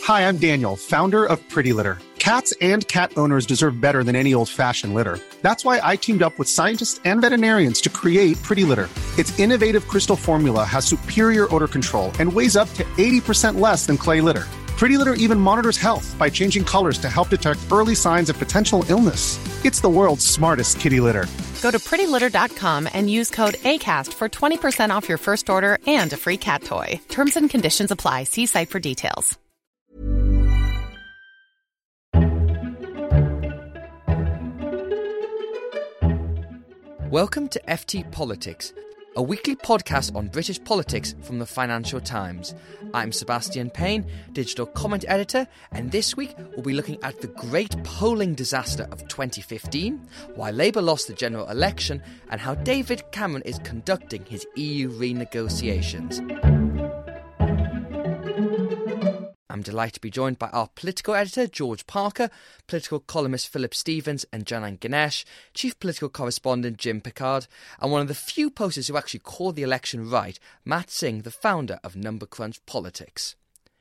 Hi, I'm Daniel, founder of Pretty Litter. Cats and cat owners deserve better than any old-fashioned litter. That's why I teamed up with scientists and veterinarians to create Pretty Litter. Its innovative crystal formula has superior odor control and weighs up to 80% less than clay litter. Pretty Litter even monitors health by changing colors to help detect early signs of potential illness. It's the world's smartest kitty litter. Go to prettylitter.com and use code ACAST for 20% off your first order and a free cat toy. Terms and conditions apply. See site for details. Welcome to FT Politics, a weekly podcast on British politics from the Financial Times. I'm Sebastian Payne, digital comment editor, and this week we'll be looking at the great polling disaster of 2015, why Labour lost the general election, and how David Cameron is conducting his EU renegotiations. I'm delighted to be joined by our political editor, George Parker, political columnist Philip Stevens and Janan Ganesh, chief political correspondent Jim Pickard, and one of the few posters who actually called the election right, Matt Singh, the founder of Number Crunch Politics.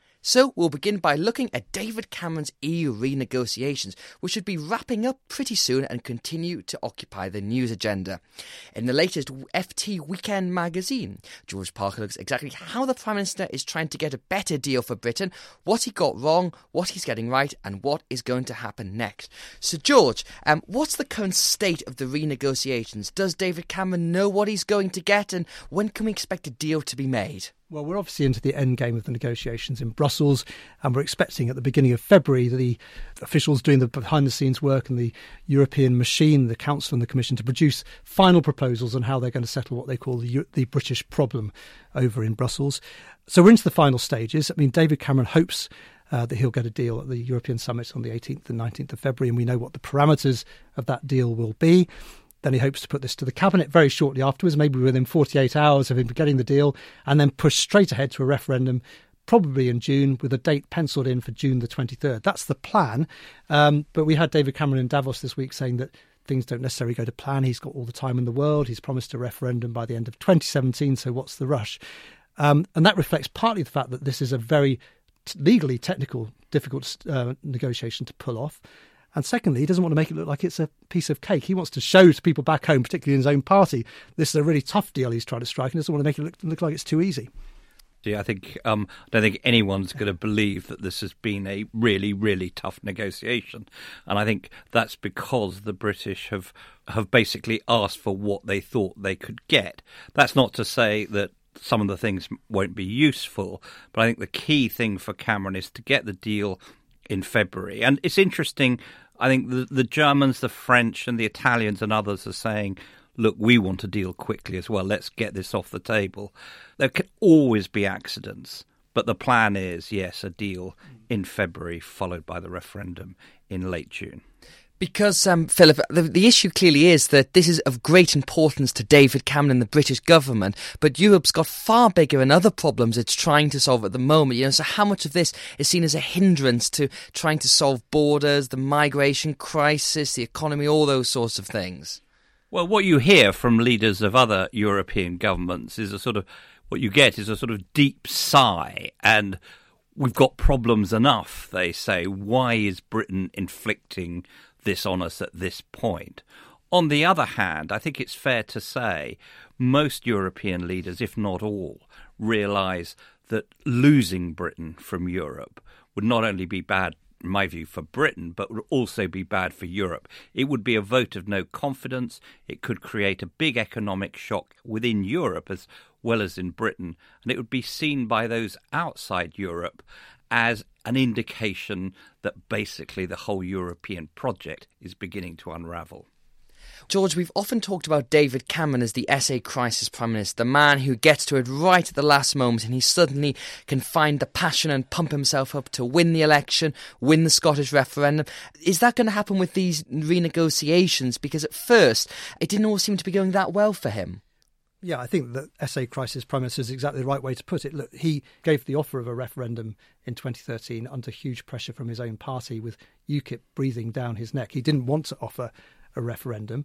So we'll begin by looking at David Cameron's EU renegotiations, which should be wrapping up pretty soon and continue to occupy the news agenda. In the latest FT Weekend magazine, George Parker looks exactly how the Prime Minister is trying to get a better deal for Britain, what he got wrong, what he's getting right, and what is going to happen next. So George, what's the current state of the renegotiations? Does David Cameron know what he's going to get, and when can we expect a deal to be made? Well, we're obviously into the end game of the negotiations in Brussels, and we're expecting at the beginning of February the officials doing the behind-the-scenes work and the European machine, the Council and the Commission, to produce final proposals on how they're going to settle what they call the British problem over in Brussels. So we're into the final stages. I mean, David Cameron hopes that he'll get a deal at the European Summit on the 18th and 19th of February, and we know what the parameters of that deal will be. Then he hopes to put this to the Cabinet very shortly afterwards, maybe within 48 hours of him getting the deal, and then push straight ahead to a referendum, probably in June, with a date pencilled in for June the 23rd. That's the plan. But we had David Cameron in Davos this week saying that things don't necessarily go to plan. He's got all the time in the world. He's promised a referendum by the end of 2017, so what's the rush? And that reflects partly the fact that this is a very legally technical, difficult negotiation to pull off. And secondly, he doesn't want to make it look like it's a piece of cake. He wants to show to people back home, particularly in his own party, this is a really tough deal he's trying to strike, and doesn't want to make it look like it's too easy. Yeah, I don't think anyone's going to believe that this has been a really, really tough negotiation. And I think that's because the British have basically asked for what they thought they could get. That's not to say that some of the things won't be useful, but I think the key thing for Cameron is to get the deal in February. And it's interesting, I think the Germans, the French and the Italians and others are saying, look, we want to deal quickly as well. Let's get this off the table. There can always be accidents, but the plan is, yes, a deal in February followed by the referendum in late June. Because, Philip, the issue clearly is that this is of great importance to David Cameron and the British government, but Europe's got far bigger and other problems it's trying to solve at the moment. So how much of this is seen as a hindrance to trying to solve borders, the migration crisis, the economy, all those sorts of things? Well, what you hear from leaders of other European governments is what you get is a sort of deep sigh, and we've got problems enough, they say. Why is Britain inflicting this on us at this point? On the other hand, I think it's fair to say most European leaders, if not all, realise that losing Britain from Europe would not only be bad, in my view, for Britain, but would also be bad for Europe. It would be a vote of no confidence. It could create a big economic shock within Europe as well as in Britain, and it would be seen by those outside Europe as an indication that basically the whole European project is beginning to unravel. George, we've often talked about David Cameron as the SA crisis Prime Minister, the man who gets to it right at the last moment and he suddenly can find the passion and pump himself up to win the election, win the Scottish referendum. Is that going to happen with these renegotiations? Because at first, it didn't all seem to be going that well for him. Yeah, I think that SA crisis Prime Minister is exactly the right way to put it. Look, he gave the offer of a referendum in 2013 under huge pressure from his own party with UKIP breathing down his neck. He didn't want to offer a referendum.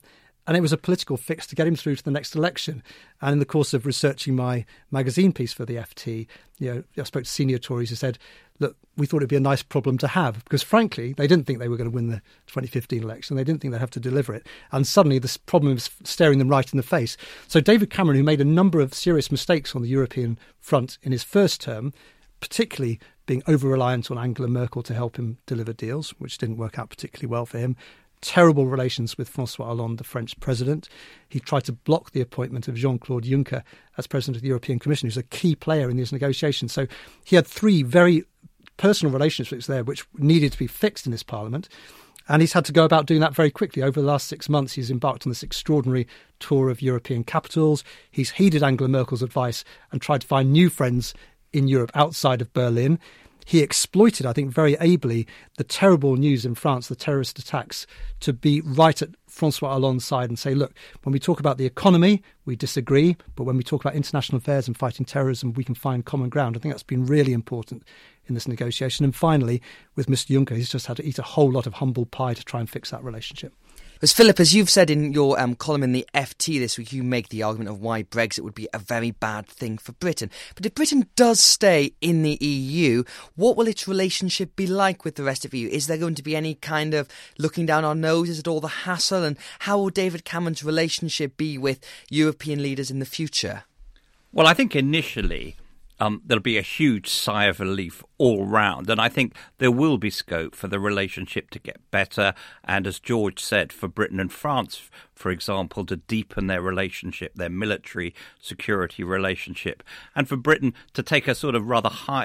And it was a political fix to get him through to the next election. And in the course of researching my magazine piece for the FT, I spoke to senior Tories who said, look, we thought it'd be a nice problem to have, because frankly, they didn't think they were going to win the 2015 election. They didn't think they'd have to deliver it. And suddenly this problem was staring them right in the face. So David Cameron, who made a number of serious mistakes on the European front in his first term, particularly being over-reliant on Angela Merkel to help him deliver deals, which didn't work out particularly well for him, terrible relations with François Hollande, the French president. He tried to block the appointment of Jean-Claude Juncker as president of the European Commission, who's a key player in these negotiations. So he had three very personal relationships there which needed to be fixed in this parliament. And he's had to go about doing that very quickly. Over the last 6 months, he's embarked on this extraordinary tour of European capitals. He's heeded Angela Merkel's advice and tried to find new friends in Europe outside of Berlin. He exploited, I think, very ably the terrible news in France, the terrorist attacks, to be right at François Hollande's side and say, look, when we talk about the economy, we disagree, but when we talk about international affairs and fighting terrorism, we can find common ground. I think that's been really important in this negotiation. And finally, with Mr Juncker, he's just had to eat a whole lot of humble pie to try and fix that relationship. As Philip, as you've said in your column in the FT this week, you make the argument of why Brexit would be a very bad thing for Britain. But if Britain does stay in the EU, what will its relationship be like with the rest of the EU? Is there going to be any kind of looking down our noses at all the hassle? And how will David Cameron's relationship be with European leaders in the future? Well, I think initially there'll be a huge sigh of relief all round. And I think there will be scope for the relationship to get better. And as George said, for Britain and France, for example, to deepen their relationship, their military security relationship, and for Britain to take a sort of rather high,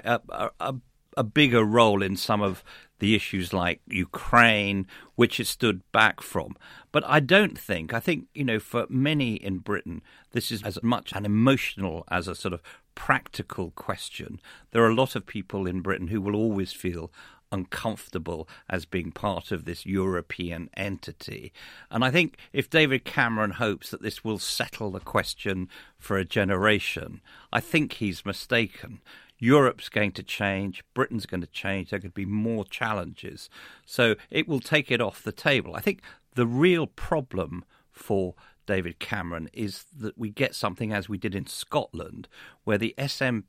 a bigger role in some of the issues like Ukraine, which it stood back from. But I think, for many in Britain, this is as much an emotional as a sort of practical question. There are a lot of people in Britain who will always feel uncomfortable as being part of this European entity. And I think if David Cameron hopes that this will settle the question for a generation, I think he's mistaken. Europe's going to change, Britain's going to change, there could be more challenges. So it will take it off the table. I think the real problem for David Cameron is that we get something as we did in Scotland, where the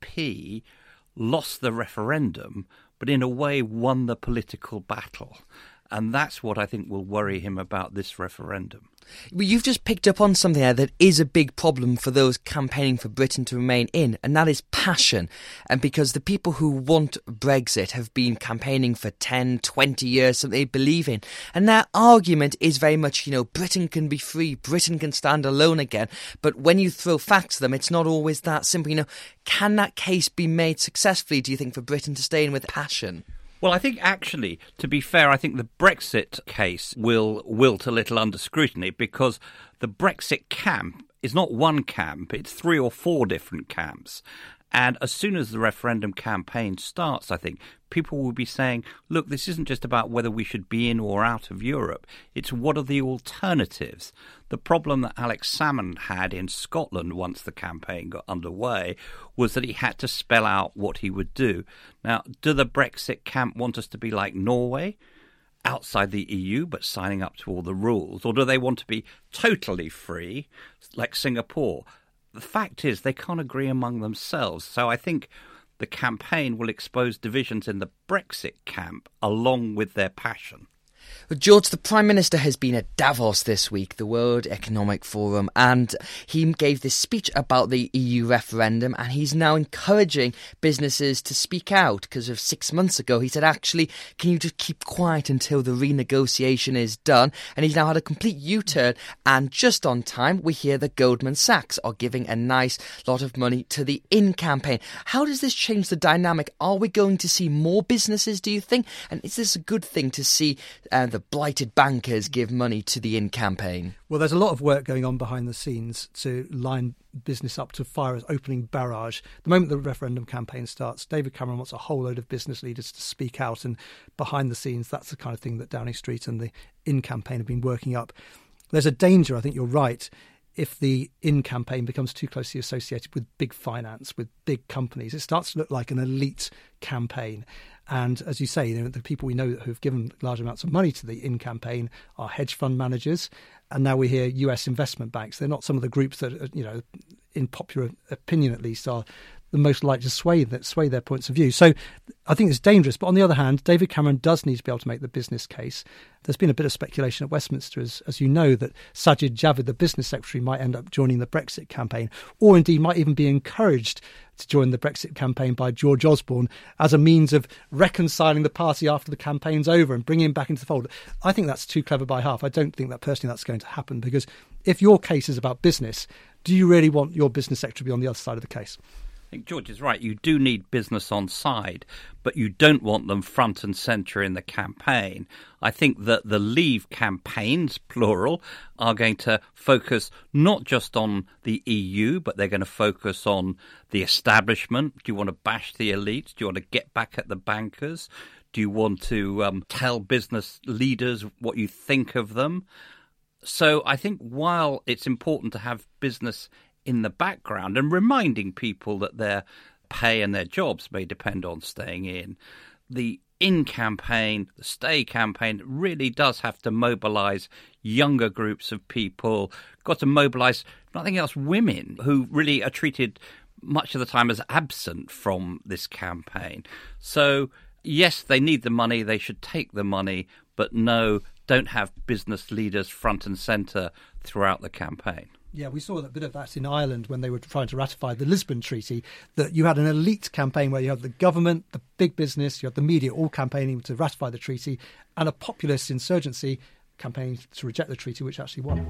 SNP lost the referendum, but in a way won the political battle. And that's what I think will worry him about this referendum. Well, you've just picked up on something there that is a big problem for those campaigning for Britain to remain in, and that is passion. And because the people who want Brexit have been campaigning for 10, 20 years, something they believe in. And their argument is very much, Britain can be free, Britain can stand alone again. But when you throw facts at them, it's not always that simple. Can that case be made successfully, do you think, for Britain to stay in with passion? Well, I think actually, to be fair, I think the Brexit case will wilt a little under scrutiny because the Brexit camp is not one camp, it's 3 or 4 different camps. And as soon as the referendum campaign starts, I think people will be saying, look, this isn't just about whether we should be in or out of Europe. It's what are the alternatives? The problem that Alex Salmond had in Scotland once the campaign got underway was that he had to spell out what he would do. Now, do the Brexit camp want us to be like Norway, outside the EU but signing up to all the rules? Or do they want to be totally free, like Singapore? The fact is they can't agree among themselves. So I think the campaign will expose divisions in the Brexit camp along with their passion. George, the Prime Minister has been at Davos this week, the World Economic Forum, and he gave this speech about the EU referendum, and he's now encouraging businesses to speak out, because of 6 months ago he said, actually, can you just keep quiet until the renegotiation is done? And he's now had a complete U-turn, and just on time we hear that Goldman Sachs are giving a nice lot of money to the In campaign. How does this change the dynamic? Are we going to see more businesses, do you think? And is this a good thing to see the blighted bankers give money to the In campaign? Well, there's a lot of work going on behind the scenes to line business up to fire as opening barrage. The moment the referendum campaign starts, David Cameron wants a whole load of business leaders to speak out, and behind the scenes, that's the kind of thing that Downing Street and the In campaign have been working up. There's a danger, I think you're right, if the in campaign becomes too closely associated with big finance, with big companies, it starts to look like an elite campaign. And as you say, the people we know who have given large amounts of money to the in campaign are hedge fund managers. And now we hear US investment banks. They're not some of the groups that, in popular opinion at least, are the most likely to sway their points of view. So I think it's dangerous. But on the other hand, David Cameron does need to be able to make the business case. There's been a bit of speculation at Westminster, as you know, that Sajid Javid, the business secretary, might end up joining the Brexit campaign, or indeed might even be encouraged to join the Brexit campaign by George Osborne as a means of reconciling the party after the campaign's over and bringing him back into the fold. I think that's too clever by half. I don't think that personally that's going to happen, because if your case is about business, do you really want your business secretary to be on the other side of the case? I think George is right. You do need business on side, but you don't want them front and centre in the campaign. I think that the Leave campaigns, plural, are going to focus not just on the EU, but they're going to focus on the establishment. Do you want to bash the elites? Do you want to get back at the bankers? Do you want to tell business leaders what you think of them? So I think while it's important to have business in the background and reminding people that their pay and their jobs may depend on staying in, the in campaign, the stay campaign really does have to mobilise younger groups of people, got to mobilise, nothing else, women who really are treated much of the time as absent from this campaign. So yes, they need the money, they should take the money, but no, don't have business leaders front and centre throughout the campaign. Yeah, we saw a bit of that in Ireland when they were trying to ratify the Lisbon Treaty, that you had an elite campaign where you had the government, the big business, you had the media all campaigning to ratify the treaty, and a populist insurgency campaigning to reject the treaty, which actually won.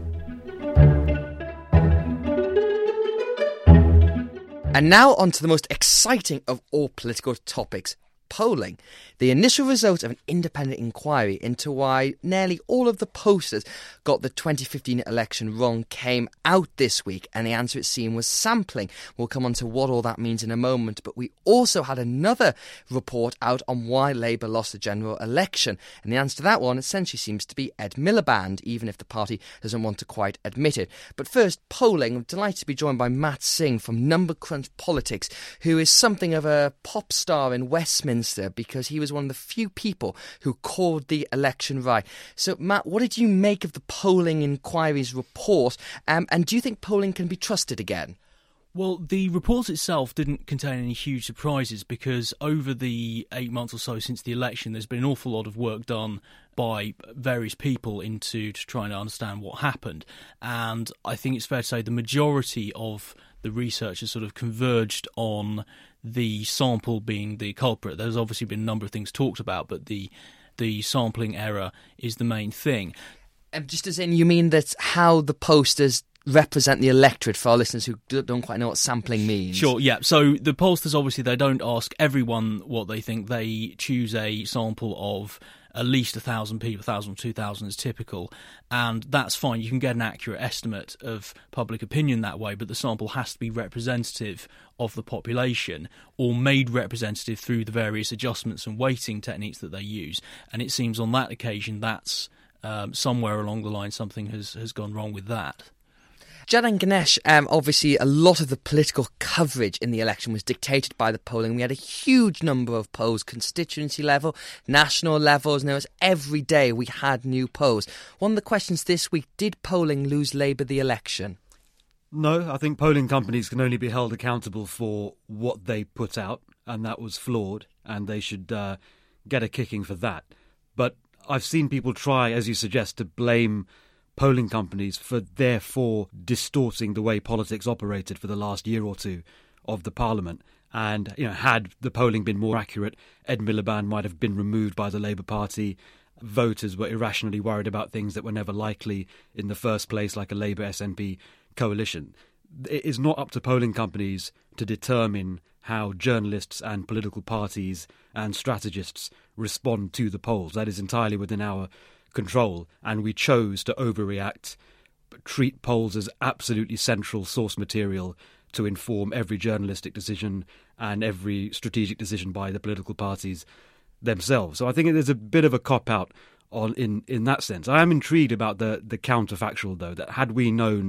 And now on to the most exciting of all political topics, polling. The initial result of an independent inquiry into why nearly all of the pollsters got the 2015 election wrong came out this week, and the answer it seemed was sampling. We'll come on to what all that means in a moment, but we also had another report out on why Labour lost the general election, and the answer to that one essentially seems to be Ed Miliband, even if the party doesn't want to quite admit it. But first, polling. I'm delighted to be joined by Matt Singh from Number Crunch Politics, who is something of a pop star in Westminster because he was one of the few people who called the election right. So, Matt, what did you make of the polling inquiry's report, and do you think polling can be trusted again? Well, the report itself didn't contain any huge surprises because over the 8 months or so since the election, there's been an awful lot of work done by various people into trying to understand what happened. And I think it's fair to say the majority of the research has sort of converged on the sample being the culprit. There's obviously been a number of things talked about, but the sampling error is the main thing. And just as in, you mean that's how the posters represent the electorate, for our listeners who don't quite know what sampling means? Sure, yeah. So the pollsters, obviously, they don't ask everyone what they think. They choose a sample of at least 1,000 people, 1,000 or 2,000 is typical, and that's fine. You can get an accurate estimate of public opinion that way, but the sample has to be representative of the population or made representative through the various adjustments and weighting techniques that they use. And it seems on that occasion that's somewhere along the line something has gone wrong with that. Jalan Ganesh, obviously a lot of the political coverage in the election was dictated by the polling. We had a huge number of polls, constituency level, national levels, and it was every day we had new polls. One of the questions this week, did polling lose Labour the election? No, I think polling companies can only be held accountable for what they put out, and that was flawed, and they should get a kicking for that. But I've seen people try, as you suggest, to blame polling companies for therefore distorting the way politics operated for the last year or two of the Parliament. And, had the polling been more accurate, Ed Miliband might have been removed by the Labour Party. Voters were irrationally worried about things that were never likely in the first place, like a Labour-SNP coalition. It is not up to polling companies to determine how journalists and political parties and strategists respond to the polls. That is entirely within our control, and we chose to overreact, treat polls as absolutely central source material to inform every journalistic decision and every strategic decision by the political parties themselves. So I think there's a bit of a cop-out in that sense. I am intrigued about the counterfactual, though, that had we known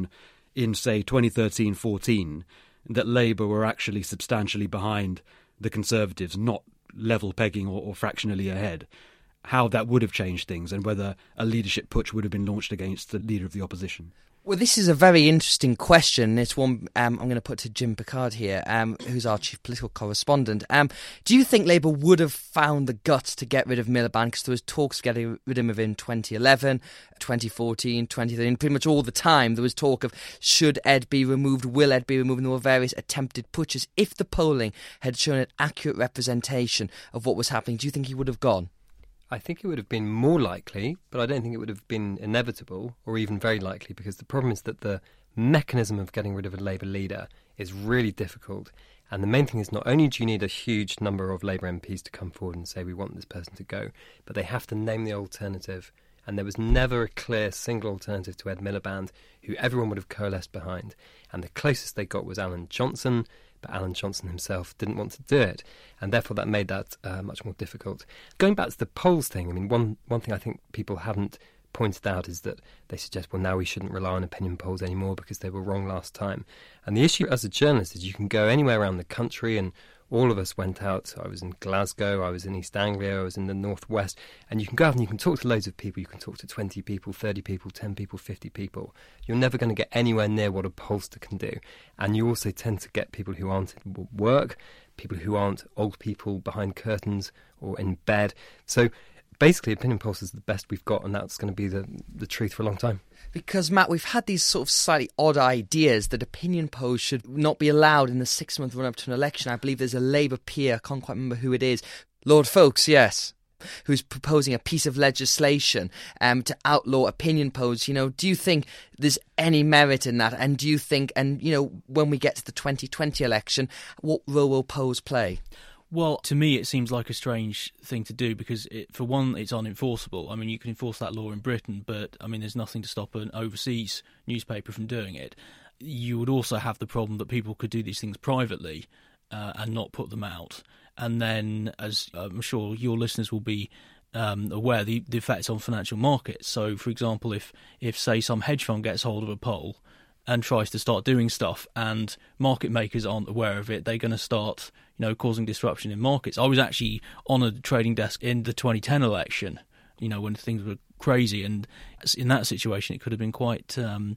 in, say, 2013-14, that Labour were actually substantially behind the Conservatives, not level pegging or fractionally ahead, how that would have changed things and whether a leadership putsch would have been launched against the leader of the opposition. Well, this is a very interesting question. It's one I'm going to put to Jim Pickard here, who's our chief political correspondent. Do you think Labour would have found the guts to get rid of Miliband? Because there was talks of getting rid of him in 2011, 2014, 2013, pretty much all the time. There was talk of should Ed be removed, will Ed be removed, and there were various attempted putches. If the polling had shown an accurate representation of what was happening, do you think he would have gone? I think it would have been more likely, but I don't think it would have been inevitable or even very likely, because the problem is that the mechanism of getting rid of a Labour leader is really difficult. And the main thing is not only do you need a huge number of Labour MPs to come forward and say we want this person to go, but they have to name the alternative. And there was never a clear single alternative to Ed Miliband who everyone would have coalesced behind. And the closest they got was Alan Johnson, but Alan Johnson himself didn't want to do it, and therefore that made that much more difficult. Going back to the polls thing, I mean, one thing I think people haven't pointed out is that they suggest, well, now we shouldn't rely on opinion polls anymore because they were wrong last time. And the issue as a journalist is you can go anywhere around the country, and all of us went out. I was in Glasgow, I was in East Anglia, I was in the Northwest, and you can go out and you can talk to loads of people. You can talk to 20 people, 30 people, 10 people, 50 people. You're never going to get anywhere near what a pollster can do. And you also tend to get people who aren't at work, people who aren't old people behind curtains or in bed. So basically, opinion polls is the best we've got, and that's going to be the truth for a long time. Because, Matt, we've had these sort of slightly odd ideas that opinion polls should not be allowed in the 6-month run-up to an election. I believe there's a Labour peer, I can't quite remember who it is, Lord Folkes, yes, who's proposing a piece of legislation to outlaw opinion polls. You know, do you think there's any merit in that? And do you think, and, you know, when we get to the 2020 election, what role will polls play? Well, to me, it seems like a strange thing to do because, for one, it's unenforceable. I mean, you can enforce that law in Britain, but, I mean, there's nothing to stop an overseas newspaper from doing it. You would also have the problem that people could do these things privately and not put them out. And then, as I'm sure your listeners will be aware, the effects on financial markets. So, for example, if say, some hedge fund gets hold of a poll and tries to start doing stuff and market makers aren't aware of it, they're going to start, you know, causing disruption in markets. I was actually on a trading desk in the 2010 election, you know, when things were crazy, and in that situation it could have been quite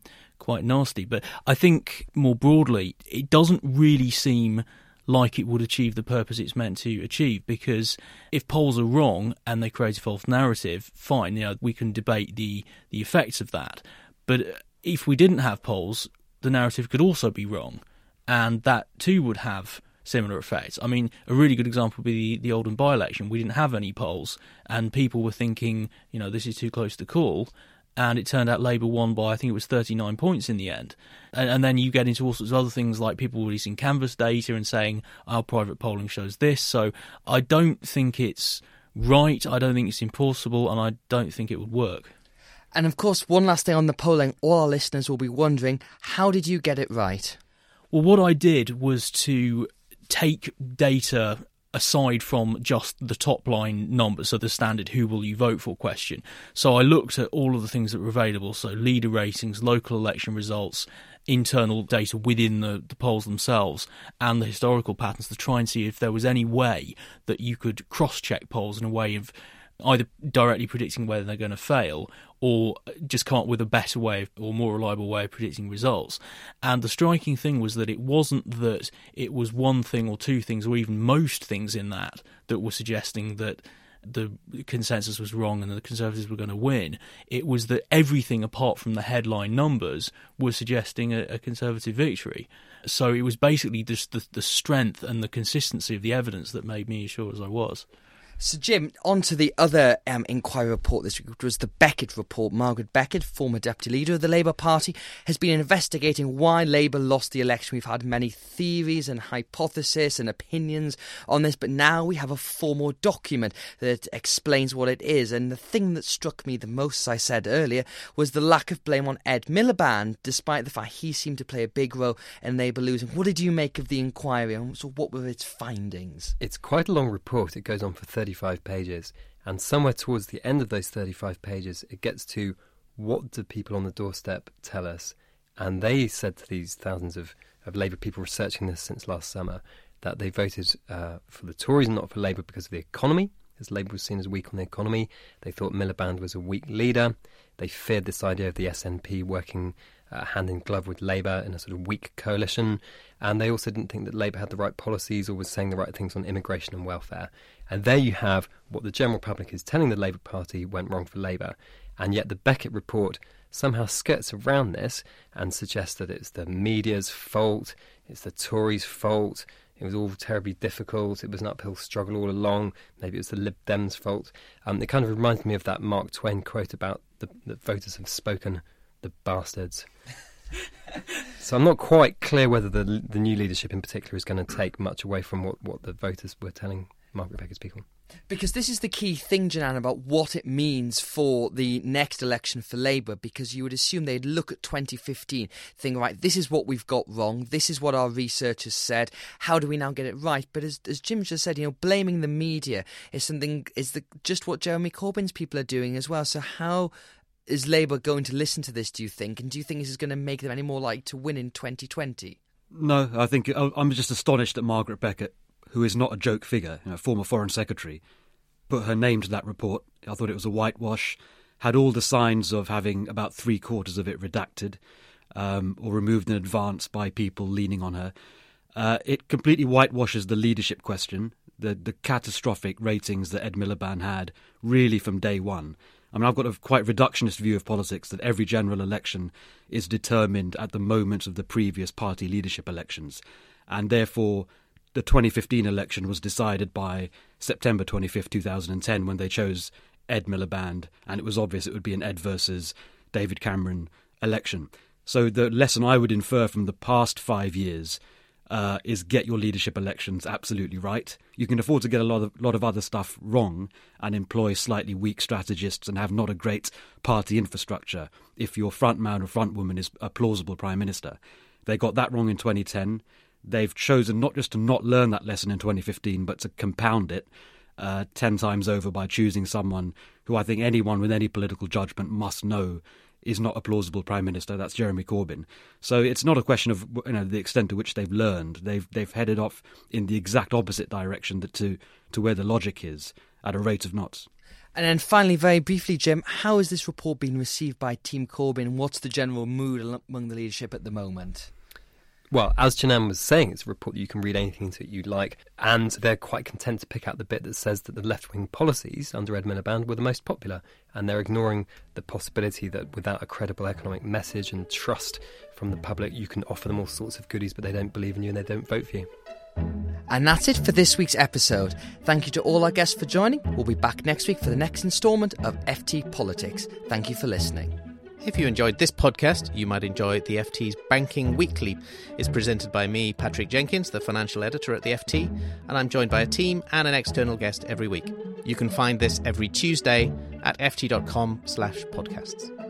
nasty. But I think more broadly, it doesn't really seem like it would achieve the purpose it's meant to achieve, because if polls are wrong and they create a false narrative, fine, you know, we can debate the effects of that. But if we didn't have polls, the narrative could also be wrong, and that too would have similar effects. I mean, a really good example would be the Oldham by-election. We didn't have any polls, and people were thinking, you know, this is too close to call, and it turned out Labour won by, I think it was 39 points in the end. And then you get into all sorts of other things, like people releasing canvas data and saying, our private polling shows this. So I don't think it's right, I don't think it's impossible, and I don't think it would work. And of course, one last thing on the polling, all our listeners will be wondering, how did you get it right? Well, what I did was to take data aside from just the top line numbers, so the standard who will you vote for question. So I looked at all of the things that were available, so leader ratings, local election results, internal data within the polls themselves, and the historical patterns, to try and see if there was any way that you could cross-check polls in a way of either directly predicting whether they're going to fail or just come up with a better way or more reliable way of predicting results. And the striking thing was that it wasn't that it was one thing or two things or even most things in that were suggesting that the consensus was wrong and the Conservatives were going to win. It was that everything apart from the headline numbers was suggesting a Conservative victory. So it was basically just the strength and the consistency of the evidence that made me as sure as I was. So, Jim, on to the other inquiry report this week, which was the Beckett report. Margaret Beckett, former deputy leader of the Labour Party, has been investigating why Labour lost the election. We've had many theories and hypotheses and opinions on this, but now we have a formal document that explains what it is. And the thing that struck me the most, as I said earlier, was the lack of blame on Ed Miliband, despite the fact he seemed to play a big role in Labour losing. What did you make of the inquiry, and so what were its findings? It's quite a long report. It goes on for 35 pages, and somewhere towards the end of those 35 pages it gets to what do people on the doorstep tell us, And they said to these thousands of Labour people researching this since last summer that they voted for the Tories and not for Labour because of the economy, as Labour was seen as weak on the economy. They thought Miliband was a weak leader. They feared this idea of the SNP working hand in glove with Labour in a sort of weak coalition. And they also didn't think that Labour had the right policies or was saying the right things on immigration and welfare. And there you have what the general public is telling the Labour Party went wrong for Labour. And yet the Beckett report somehow skirts around this and suggests that it's the media's fault, it's the Tories' fault, it was all terribly difficult, it was an uphill struggle all along, maybe it was the Lib Dems' fault. It kind of reminds me of that Mark Twain quote about the voters have spoken, the bastards. So I'm not quite clear whether the new leadership in particular is going to take much away from what the voters were telling Margaret Beckett's people. Because this is the key thing, Janan, about what it means for the next election for Labour, because you would assume they'd look at 2015, think, right, this is what we've got wrong, this is what our researchers said, how do we now get it right? But as Jim just said, blaming the media is just what Jeremy Corbyn's people are doing as well. So how is Labour going to listen to this, do you think? And do you think this is going to make them any more likely to win in 2020? No, I think I'm just astonished that Margaret Beckett, who is not a joke figure, former Foreign Secretary, put her name to that report. I thought it was a whitewash, had all the signs of having about 3/4 of it redacted or removed in advance by people leaning on her. It completely whitewashes the leadership question, the catastrophic ratings that Ed Miliband had really from day one. I mean, I've got a quite reductionist view of politics that every general election is determined at the moment of the previous party leadership elections. And therefore, the 2015 election was decided by September 25th, 2010, when they chose Ed Miliband, and it was obvious it would be an Ed versus David Cameron election. So the lesson I would infer from the past 5 years is get your leadership elections absolutely right. You can afford to get a lot of other stuff wrong and employ slightly weak strategists and have not a great party infrastructure if your front man or front woman is a plausible prime minister. They got that wrong in 2010. They've chosen not just to not learn that lesson in 2015, but to compound it 10 times over by choosing someone who I think anyone with any political judgment must know is not a plausible prime minister. That's Jeremy Corbyn. So it's not a question of the extent to which they've learned. They've headed off in the exact opposite direction to where the logic is, at a rate of knots. And then finally, very briefly, Jim, how has this report been received by Team Corbyn? What's the general mood among the leadership at the moment? Well, as Janan was saying, it's a report that you can read anything into it you like, and they're quite content to pick out the bit that says that the left-wing policies under Ed Miliband were the most popular, and they're ignoring the possibility that without a credible economic message and trust from the public, you can offer them all sorts of goodies, but they don't believe in you and they don't vote for you. And that's it for this week's episode. Thank you to all our guests for joining. We'll be back next week for the next instalment of FT Politics. Thank you for listening. If you enjoyed this podcast, you might enjoy the FT's Banking Weekly. It's presented by me, Patrick Jenkins, the financial editor at the FT, and I'm joined by a team and an external guest every week. You can find this every Tuesday at ft.com/podcasts.